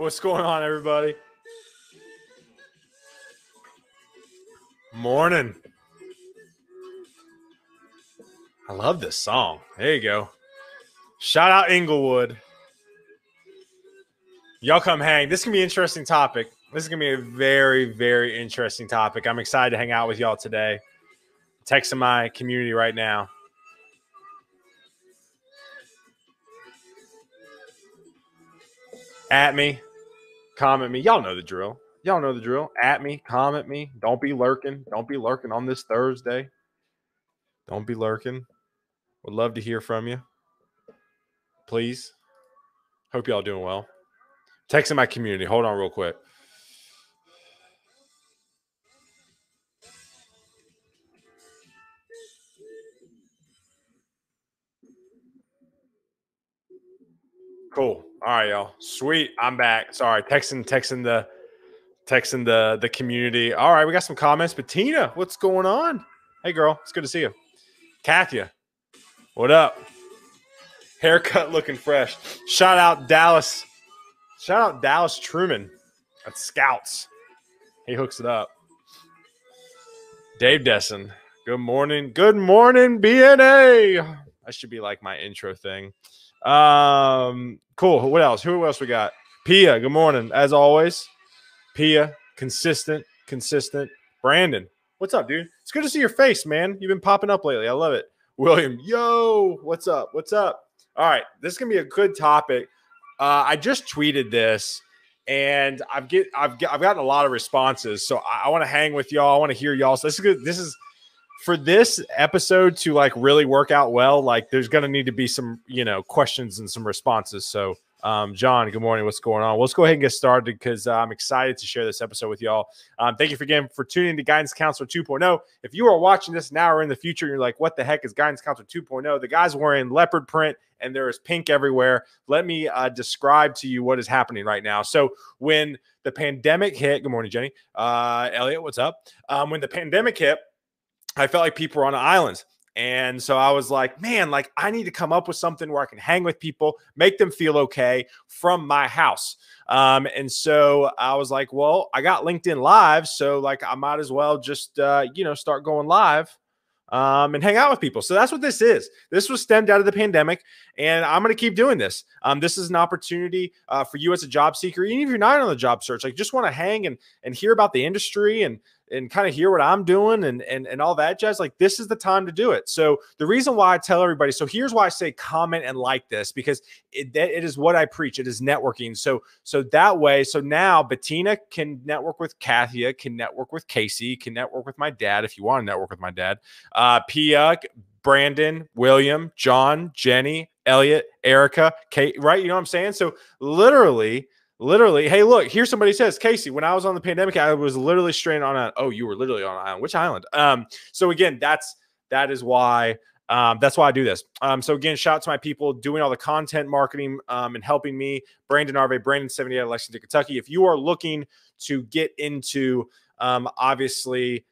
What's going on, everybody? Morning. I love this song. There you go. Shout out Inglewood. Y'all come hang. This can be an interesting topic. This is going to be a very, very interesting topic. I'm excited to hang out with y'all today. Texting my community right now. At me. Comment me. Y'all know the drill. Y'all know the drill. At me. Comment me. Don't be lurking. Don't be lurking on this Thursday. Don't be lurking. Would love to hear from you. Please. Hope y'all doing well. Texting my community. Hold on real quick. Cool. All right, y'all. Sweet. I'm back. Sorry. Texting the community. All right, we got some comments. Bettina, what's going on? Hey, girl. It's good to see you. Kathia, what up? Haircut looking fresh. Shout out Dallas. Shout out Dallas Truman at Scouts. He hooks it up. Dave Desson. Good morning. Good morning, BNA. That should be like my intro thing. Cool. What else? Who else we got? Pia, good morning. As always. Pia, consistent. Brandon, what's up, dude? It's good to see your face, man. You've been popping up lately. I love it. William, yo, what's up? All right, this is gonna be a good topic. I just tweeted this, and I've gotten a lot of responses. So I want to hang with y'all. I want to hear y'all. So this is good. This is for this episode to like really work out well. Like, there's gonna need to be some questions and some responses. So. John, good morning. What's going on? Well, let's go ahead and get started because I'm excited to share this episode with y'all. Thank you again for tuning in to Guidance Counselor 2.0. If you are watching this now or in the future, you're like, what the heck is Guidance Counselor 2.0? The guy's wearing leopard print and there is pink everywhere. Let me describe to you what is happening right now. So when the pandemic hit, good morning, Jenny. Elliot, what's up? When the pandemic hit, I felt like people were on islands. And so I was like, man, like I need to come up with something where I can hang with people, make them feel okay from my house. And so I was like, well, I got LinkedIn Live. So like, I might as well just, start going live and hang out with people. So that's what this is. This was stemmed out of the pandemic, and I'm going to keep doing this. This is an opportunity for you as a job seeker, even if you're not on the job search, like just want to hang and hear about the industry and kind of hear what I'm doing and all that jazz. Like, this is the time to do it. So the reason why I tell everybody, so here's why I say comment and like this, because it is what I preach. It is networking. So that way, so now Bettina can network with Kathia, can network with Casey, can network with my dad if you want to network with my dad. Pia, Brandon, William, John, Jenny, Elliot, Erica, Kate, right? You know what I'm saying? So literally, hey, look, here's somebody says, Casey, when I was on the pandemic, I was literally stranded on an, oh, you were literally on an island. Which island? So again, that is why I do this. So again, shout out to my people doing all the content marketing and helping me. Brandon Arve, Brandon 78 out of Lexington, Kentucky. If you are looking to get into obviously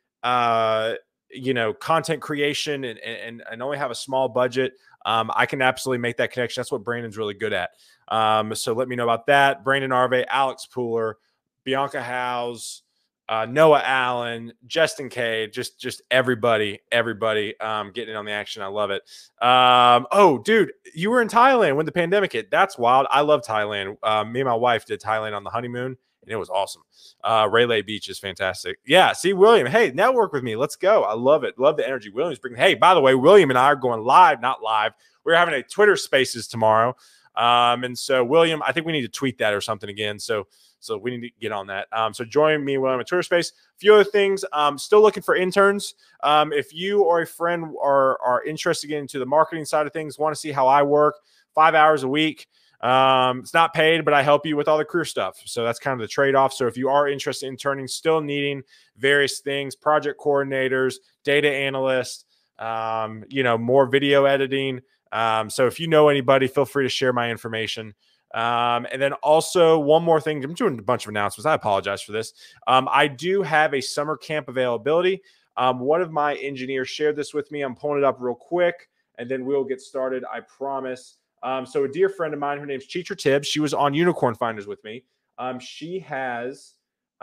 content creation and only have a small budget, I can absolutely make that connection. That's what Brandon's really good at. So let me know about that. Brandon Arve, Alex Pooler, Bianca Howes, Noah Allen, Justin K, just everybody getting in on the action. I love it. Oh, dude, you were in Thailand when the pandemic hit. That's wild. I love Thailand. Me and my wife did Thailand on the honeymoon, and it was awesome. Raylay Beach is fantastic. Yeah, see, William, hey, network with me. Let's go. I love it. Love the energy. William's bringing. Hey, by the way, William and I are going live, not live. We're having a Twitter Spaces tomorrow. And so, William, I think we need to tweet that or something again. So we need to get on that. So join me when I'm at Twitter Space. A few other things. Still looking for interns. If you or a friend are interested into the marketing side of things, want to see how I work, 5 hours a week. It's not paid, but I help you with all the career stuff. So that's kind of the trade-off. So if you are interested in interning, still needing various things, project coordinators, data analysts, more video editing. So if you know anybody, feel free to share my information. And then also one more thing, I'm doing a bunch of announcements. I apologize for this. I do have a summer camp availability. One of my engineers shared this with me. I'm pulling it up real quick and then we'll get started. I promise. So a dear friend of mine, her name's Cheetra Tibbs. She was on Unicorn Finders with me. She has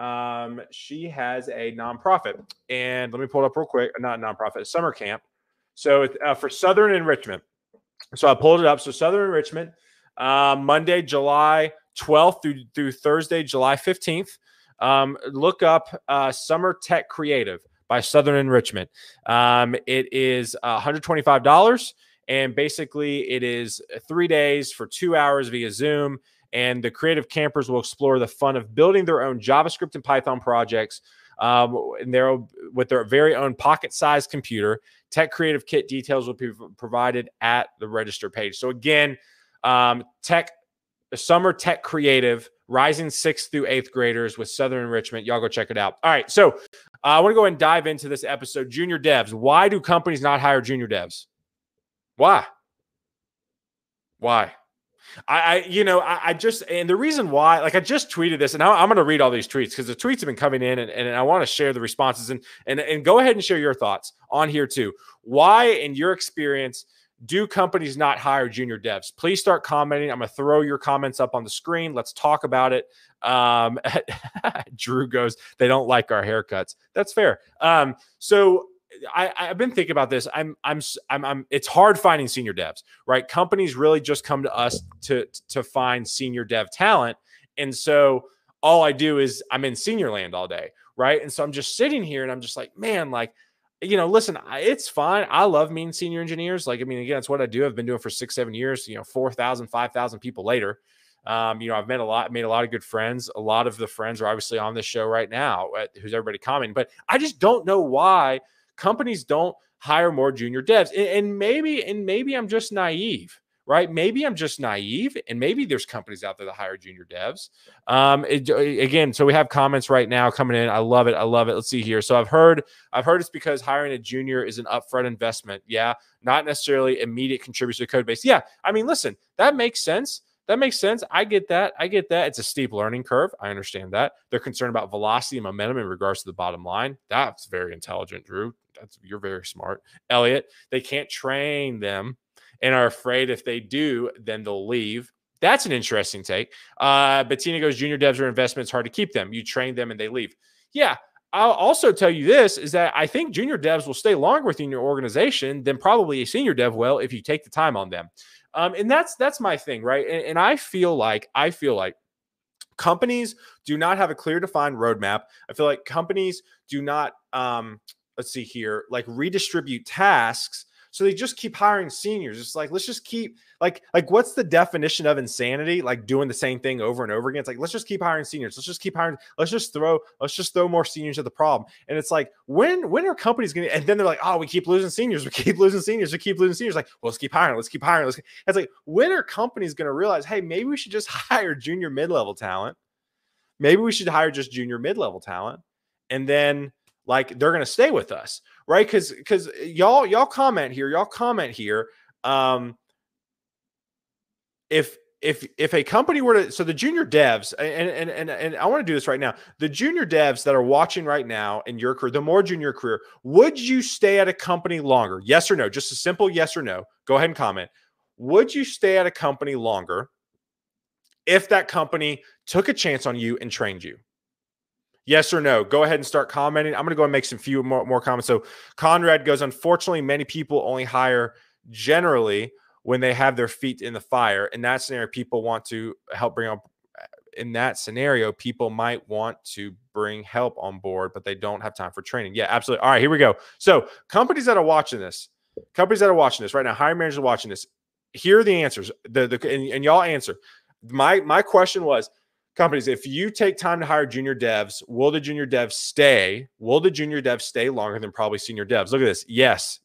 a nonprofit, and let me pull it up real quick. Not a nonprofit, a summer camp. So it's for Southern Enrichment. So I pulled it up. So Southern Enrichment, Monday, July 12th through Thursday, July 15th. Look up Summer Tech Creative by Southern Enrichment. It is $125. And basically, it is 3 days for 2 hours via Zoom. And the creative campers will explore the fun of building their own JavaScript and Python projects with their very own pocket-sized computer. Tech Creative Kit details will be provided at the register page. So again, Summer Tech Creative, rising 6th through 8th graders with Southern Enrichment. Y'all go check it out. All right, so I want to go ahead and dive into this episode. Junior devs. Why do companies not hire junior devs? Why? I just, and the reason why, like I just tweeted this, and I'm going to read all these tweets because the tweets have been coming in, and I want to share the responses, and go ahead and share your thoughts on here too. Why, in your experience, do companies not hire junior devs? Please start commenting. I'm going to throw your comments up on the screen. Let's talk about it. Drew goes, they don't like our haircuts. That's fair. So I've been thinking about this. It's hard finding senior devs, right? Companies really just come to us to find senior dev talent. And so all I do is I'm in senior land all day, right? And so I'm just sitting here and I'm just like, man, like, listen, it's fine. I love meeting senior engineers. Like, I mean, again, it's what I do. I've been doing it for 6-7 years, 4,000, 5,000 people later. I've made a lot of good friends. A lot of the friends are obviously on this show right now, who's everybody commenting, but I just don't know why companies don't hire more junior devs. And maybe I'm just naive, right? Maybe I'm just naive, and maybe there's companies out there that hire junior devs. Again, so we have comments right now coming in. I love it. Let's see here. So I've heard it's because hiring a junior is an upfront investment. Yeah, not necessarily immediate contributors to the code base. Yeah, I mean, listen, that makes sense. I get that. It's a steep learning curve. I understand that. They're concerned about velocity and momentum in regards to the bottom line. That's very intelligent, Drew. You're very smart. Elliot, they can't train them and are afraid if they do, then they'll leave. That's an interesting take. Bettina goes, junior devs are investments. Hard to keep them. You train them and they leave. Yeah. I'll also tell you this is that I think junior devs will stay longer within your organization than probably a senior dev will if you take the time on them. And that's my thing, right? And I feel like companies do not have a clear defined roadmap. I feel like companies do not, let's see here, like redistribute tasks. So they just keep hiring seniors. It's like, let's just keep like what's the definition of insanity? Like doing the same thing over and over again. It's like, let's just keep hiring seniors. Let's just throw more seniors at the problem. And it's like, when are companies going to, and then they're like, oh, we keep losing seniors. Like, well, let's keep hiring. It's like, when are companies going to realize, hey, maybe we should just hire junior mid-level talent. Maybe we should hire just junior mid-level talent. And then like they're going to stay with us, right? Because y'all comment here. If a company were to, so the junior devs, and I want to do this right now, the junior devs that are watching right now in your career, the more junior career, would you stay at a company longer? Yes or no? Just a simple yes or no. Go ahead and comment. Would you stay at a company longer if that company took a chance on you and trained you? Yes or no? Go ahead and start commenting. I'm going to go and make some few more comments. So Conrad goes, unfortunately, many people only hire generally when they have their feet in the fire. In that scenario, people want to help bring up. In that scenario, people might want to bring help on board, but they don't have time for training. Yeah, absolutely. All right, here we go. So companies that are watching this right now, hiring managers are watching this. Here are the answers. And y'all answer. My question was, companies, if you take time to hire junior devs, will the junior devs stay? Will the junior devs stay longer than probably senior devs? Look at this. Yes.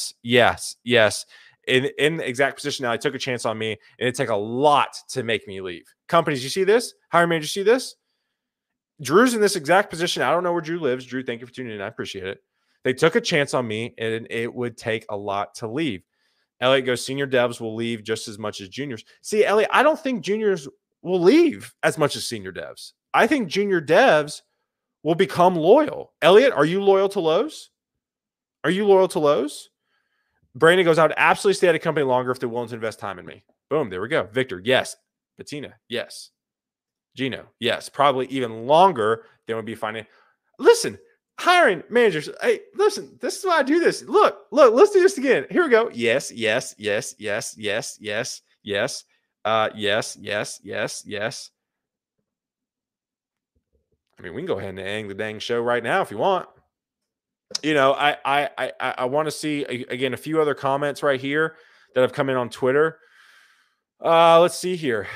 In the exact position now, I took a chance on me, and it'd take a lot to make me leave. Companies, you see this? Hiring managers, you see this? Drew's in this exact position. I don't know where Drew lives. Drew, thank you for tuning in. I appreciate it. They took a chance on me, and it would take a lot to leave. Elliot goes, senior devs will leave just as much as juniors. See, Elliot, I don't think juniors will leave as much as senior devs. I think junior devs will become loyal. Elliot, are you loyal to Lowe's? Brandon goes, I would absolutely stay at a company longer if they're willing to invest time in me. Boom, there we go. Victor, yes. Bettina, yes. Gino, yes, probably even longer than would be finding. Listen, hiring managers. Hey, listen, this is why I do this. Look, let's do this again. Here we go. Yes, yes, yes, yes, yes, yes, yes, yes, yes, yes, yes. I mean, we can go ahead and end the dang show right now if you want. I want to see again a few other comments right here that have come in on Twitter. Let's see here.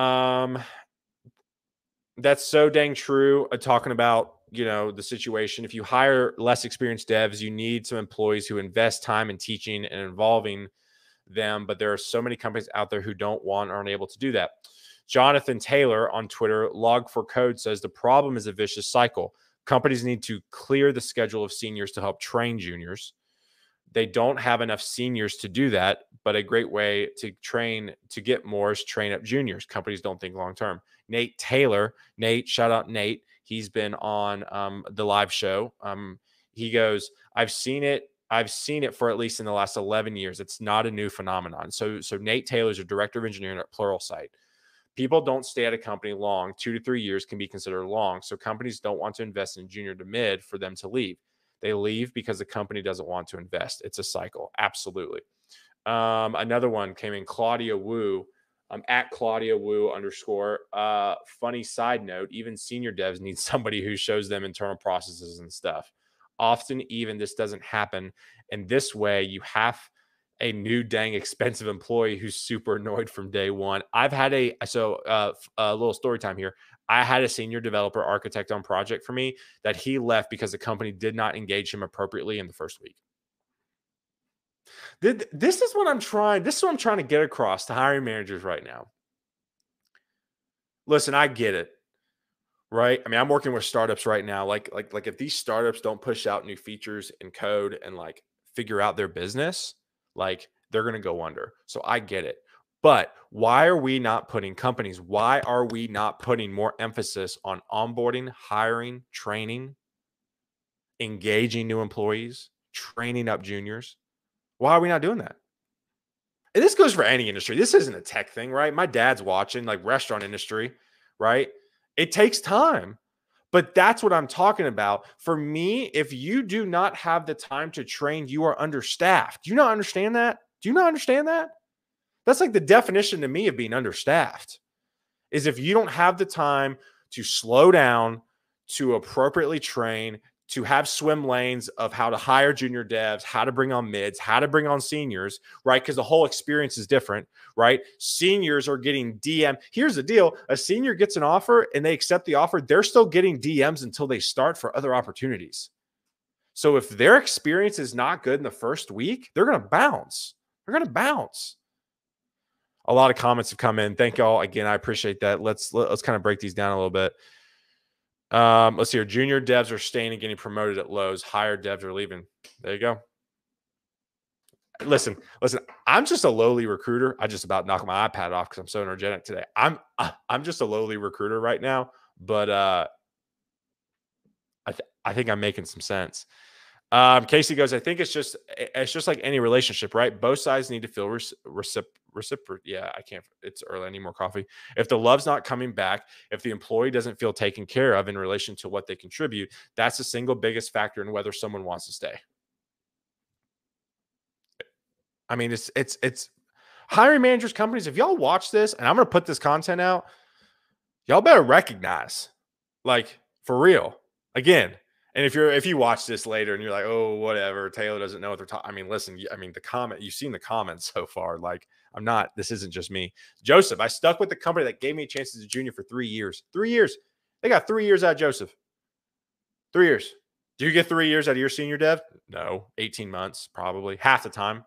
That's so dang true. Talking about the situation. If you hire less experienced devs, you need some employees who invest time in teaching and involving them. But there are so many companies out there who don't want or aren't able to do that. Jonathan Taylor on Twitter, Log4Code, says the problem is a vicious cycle. Companies need to clear the schedule of seniors to help train juniors. They don't have enough seniors to do that, but a great way to train to get more is train up juniors. Companies don't think long term. Nate Taylor, shout out Nate. He's been on the live show. He goes, I've seen it for at least in the last 11 years. It's not a new phenomenon. So Nate Taylor is a director of engineering at Pluralsight. People don't stay at a company long. 2 to 3 years can be considered long. So companies don't want to invest in junior to mid for them to leave. They leave because the company doesn't want to invest. It's a cycle. Absolutely. Another one came in, Claudia Wu. At Claudia Wu _ funny side note, even senior devs need somebody who shows them internal processes and stuff. Often even this doesn't happen. And this way you have a new dang expensive employee who's super annoyed from day one. I've had a little story time here. I had a senior developer architect on project for me that he left because the company did not engage him appropriately in the first week. This is what I'm trying to get across to hiring managers right now. Listen, I get it. Right? I mean, I'm working with startups right now. Like if these startups don't push out new features and code and like figure out their business, like they're going to go under. So I get it. But why are we not putting more emphasis on onboarding, hiring, training, engaging new employees, training up juniors? Why are we not doing that? And this goes for any industry. This isn't a tech thing, right? My dad's watching, like restaurant industry, right? It takes time. But that's what I'm talking about. For me, if you do not have the time to train, you are understaffed. Do you not understand that? That's like the definition to me of being understaffed, is if you don't have the time to slow down, to appropriately train, to have swim lanes of how to hire junior devs, how to bring on mids, how to bring on seniors, right? Because the whole experience is different, right? Seniors are getting DM. Here's the deal. A senior gets an offer and they accept the offer. They're still getting DMs until they start for other opportunities. So if their experience is not good in the first week, they're going to bounce. A lot of comments have come in. Thank y'all again. I appreciate that. Let's kind of break these down a little bit. Let's see here. Junior devs are staying and getting promoted at Lowe's. Higher devs are leaving. There you go. Listen. I'm just a lowly recruiter. I just about knocked my iPad off because I'm so energetic today. I'm just a lowly recruiter right now, but I think I'm making some sense. Casey goes, I think it's just like any relationship, right? Both sides need to feel reciprocal. Yeah, I can't. It's early. I need more coffee. If the love's not coming back, if the employee doesn't feel taken care of in relation to what they contribute, that's the single biggest factor in whether someone wants to stay. I mean, it's hiring managers, companies. If y'all watch this, and I'm going to put this content out, y'all better recognize, like, for real. Again, and if you watch this later and you're like, oh, whatever, Taylor doesn't know what they're talking. I mean, listen, the comment, you've seen the comments so far. Like, this isn't just me. Joseph, I stuck with the company that gave me a chance as a junior for 3 years. 3 years. They got 3 years out of Joseph. 3 years. Do you get 3 years out of your senior dev? No. 18 months, probably. Half the time.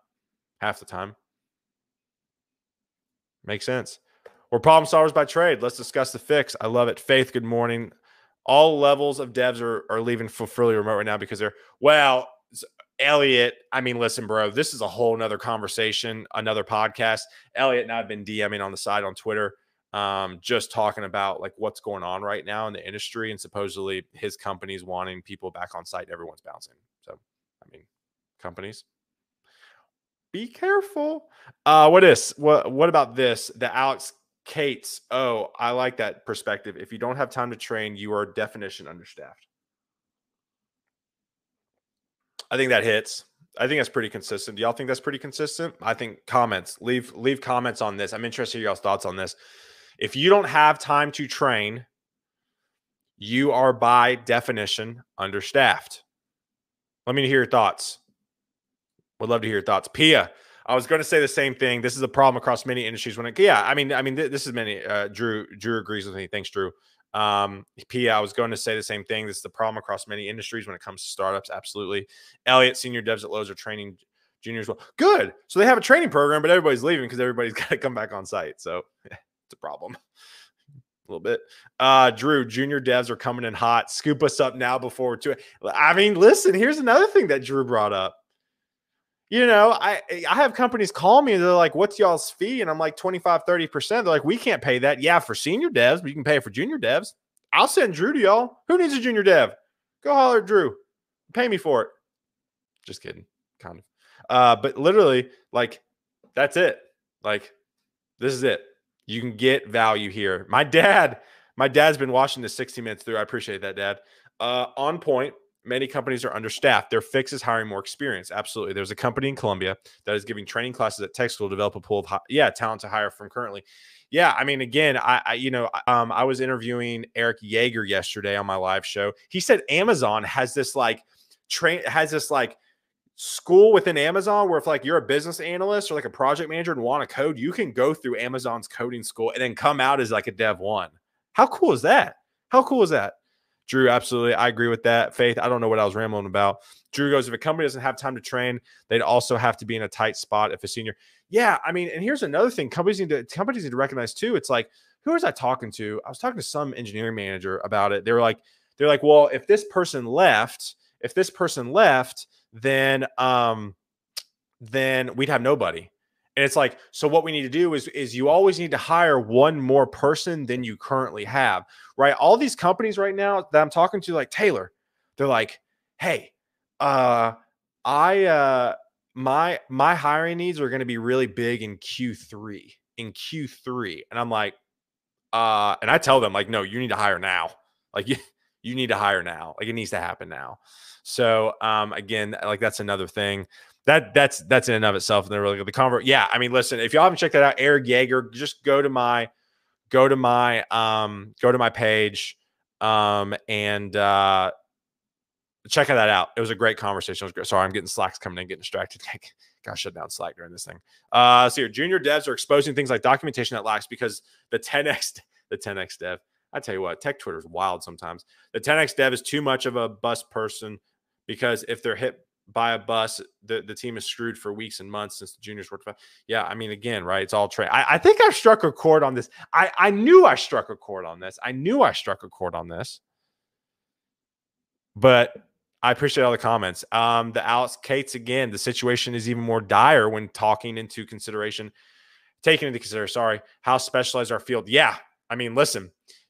Makes sense. We're problem solvers by trade. Let's discuss the fix. I love it. Faith, good morning. All levels of devs are leaving fully remote right now because Elliot, I mean, listen, bro, this is a whole nother conversation, another podcast. Elliot and I have been DMing on the side on Twitter, just talking about like what's going on right now in the industry, and supposedly his company's wanting people back on site. Everyone's bouncing. So, I mean, companies, be careful. What about this? The Alex Kate's. Oh, I like that perspective. If you don't have time to train, you are definition understaffed. I think that hits. I think that's pretty consistent. Do y'all think that's pretty consistent? I think comments. Leave comments on this. I'm interested in y'all's thoughts on this. If you don't have time to train, you are by definition understaffed. Let me hear your thoughts. Would love to hear your thoughts. Pia, I was going to say the same thing. This is a problem across many industries. This is many. Drew agrees with me. Thanks, Drew. Pia, I was going to say the same thing. This is the problem across many industries when it comes to startups. Absolutely. Elliot, senior devs at Lowe's are training juniors. Well, good. So they have a training program, but everybody's leaving because everybody's got to come back on site. So it's a problem. A little bit. Drew, junior devs are coming in hot. Scoop us up now before to it. I mean, listen, here's another thing that Drew brought up. You know, I have companies call me and they're like, what's y'all's fee? And I'm like 25, 30%. They're like, we can't pay that. Yeah, for senior devs, but you can pay it for junior devs. I'll send Drew to y'all. Who needs a junior dev? Go holler at Drew. Pay me for it. Just kidding. Kind of. But literally, like, that's it. Like, this is it. You can get value here. My dad's been watching this 60 minutes through. I appreciate that, Dad. On point. Many companies are understaffed. Their fix is hiring more experience. Absolutely. There's a company in Columbia that is giving training classes at tech school to develop a pool of talent to hire from currently. Yeah, I mean, again, I was interviewing Eric Yeager yesterday on my live show. He said Amazon has this school within Amazon where if like you're a business analyst or like a project manager and want to code, you can go through Amazon's coding school and then come out as like a dev one. How cool is that? How cool is that? Drew, absolutely. I agree with that. Faith, I don't know what I was rambling about. Drew goes, if a company doesn't have time to train, they'd also have to be in a tight spot if a senior. Yeah, I mean, and here's another thing companies need to recognize too. It's like, who was I talking to? I was talking to some engineering manager about it. They're like, well, if this person left, then we'd have nobody. And it's like, so what we need to do is you always need to hire one more person than you currently have, right? All these companies right now that I'm talking to, like Taylor, they're like, hey, my hiring needs are going to be really big in Q3. And I'm like, and I tell them like, no, you need to hire now. Like you need to hire now. Like it needs to happen now. So again, like that's another thing. That's in and of itself. And they're really good. The convert. Yeah. I mean, listen, if y'all haven't checked that out, Eric Yeager, just go to my page and check that out. It was a great conversation. It was great. Sorry, I'm getting Slacks coming in, getting distracted. Gotta shut down Slack during this thing. So here, junior devs are exposing things like documentation that lacks because the 10x dev. I tell you what, tech Twitter is wild sometimes. The 10x dev is too much of a bus person because if they're hit by a bus, the team is screwed for weeks and months since the juniors worked. Yeah, I mean, again, right? It's all trade. I think I struck a chord on this. I knew I struck a chord on this. But I appreciate all the comments. The Alex Cates, again, the situation is even more dire when taking into consideration how specialized our field. Yeah, I mean, listen,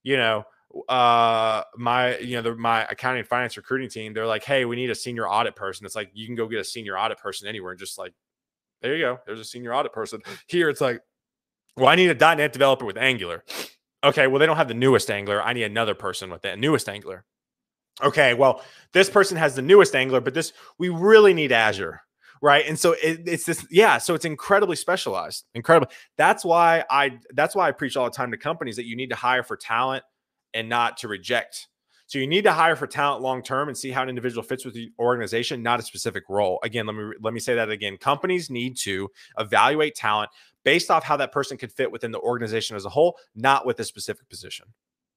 my accounting and finance recruiting team, they're like, hey, we need a senior audit person. It's like, you can go get a senior audit person anywhere and just like, there you go. There's a senior audit person. Here, it's like, well, I need a .NET developer with Angular. Okay, well, they don't have the newest Angular. I need another person with that newest Angular. Okay, well, this person has the newest Angular, but we really need Azure, right? And so it's this, yeah. So it's incredibly specialized, incredible. That's why I preach all the time to companies that you need to hire for talent and not to reject. So you need to hire for talent long term and see how an individual fits with the organization, not a specific role. Again, let me say that again. Companies need to evaluate talent based off how that person could fit within the organization as a whole, not with a specific position.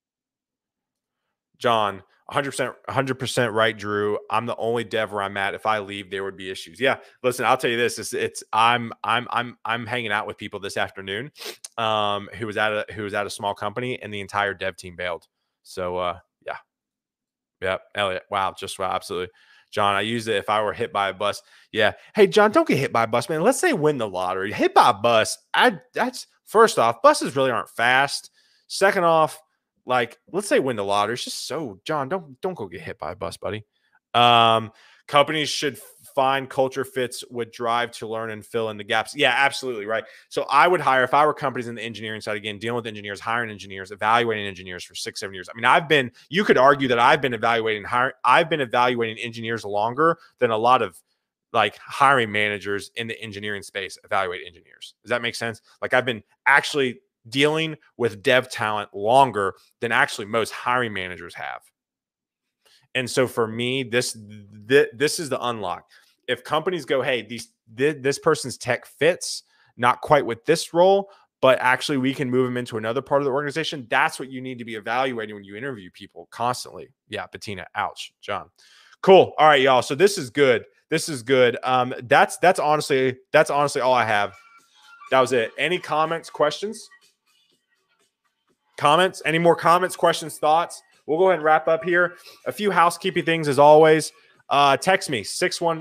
John, 100% right, Drew. I'm the only dev where I'm at. If I leave, there would be issues. Yeah, listen, I'll tell you this: I'm hanging out with people this afternoon, who was at a small company, and the entire dev team bailed. So yeah, Elliot, wow, absolutely. John, I use it if I were hit by a bus. Yeah, hey John, don't get hit by a bus, man. Let's say win the lottery, hit by a bus. That's first off, buses really aren't fast. Second off, like, let's say win the lottery. It's just so, John, don't go get hit by a bus, buddy. Companies should find culture fits with drive to learn and fill in the gaps. Yeah, absolutely. Right. So I would hire, if I were companies in the engineering side, again, dealing with engineers, hiring engineers, evaluating engineers for 6-7 years. I mean, you could argue that I've been evaluating engineers longer than a lot of like hiring managers in the engineering space evaluate engineers. Does that make sense? Like I've been actually dealing with dev talent longer than actually most hiring managers have. And so for me, this is the unlock. If companies go, hey, this person's tech fits, not quite with this role, but actually we can move them into another part of the organization. That's what you need to be evaluating when you interview people constantly. Yeah, Bettina, ouch, John. Cool. All right, y'all. So this is good. This is good. That's honestly all I have. That was it. Any comments, questions? Comments? Any more comments, questions, thoughts? We'll go ahead and wrap up here. A few housekeeping things as always. Text me 615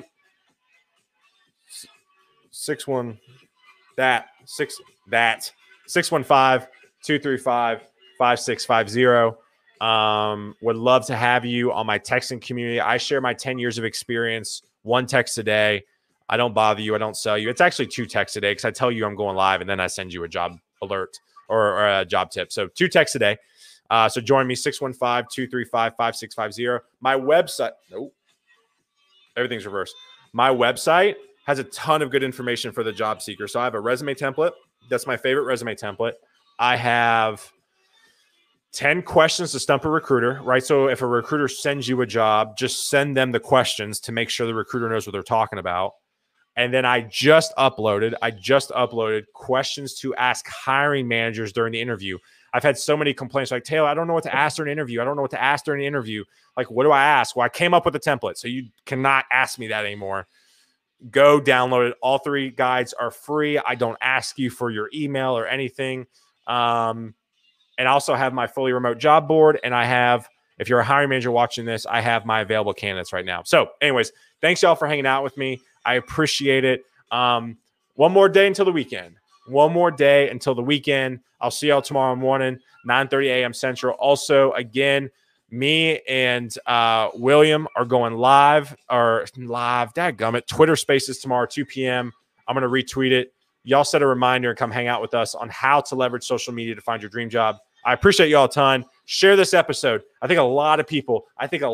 235 5650. Would love to have you on my texting community. I share my 10 years of experience, 1 text a day. I don't bother you. I don't sell you. It's actually 2 texts a day because I tell you I'm going live and then I send you a job alert or a job tip. So 2 texts a day. So join me, 615-235-5650. My website, nope, everything's reversed. My website has a ton of good information for the job seeker. So I have a resume template. That's my favorite resume template. I have 10 questions to stump a recruiter, right? So if a recruiter sends you a job, just send them the questions to make sure the recruiter knows what they're talking about. And then I just uploaded questions to ask hiring managers during the interview. I've had so many complaints like, Taylor, I don't know what to ask during an interview. I don't know what to ask during an interview. Like, what do I ask? Well, I came up with a template, so you cannot ask me that anymore. Go download it. All 3 guides are free. I don't ask you for your email or anything. And I also have my fully remote job board. And I have, if you're a hiring manager watching this, I have my available candidates right now. So anyways, thanks y'all for hanging out with me. I appreciate it. One more day until the weekend. One more day until the weekend. I'll see y'all tomorrow morning, 9:30 a.m. Central. Also, again, me and William are going live, dadgummit, Twitter Spaces tomorrow, 2 p.m. I'm going to retweet it. Y'all set a reminder and come hang out with us on how to leverage social media to find your dream job. I appreciate y'all a ton. Share this episode. I think a lot of people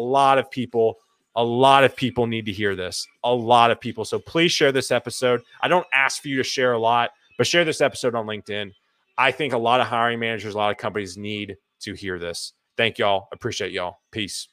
need to hear this. A lot of people. So please share this episode. I don't ask for you to share a lot, but share this episode on LinkedIn. I think a lot of hiring managers, a lot of companies need to hear this. Thank y'all. Appreciate y'all. Peace.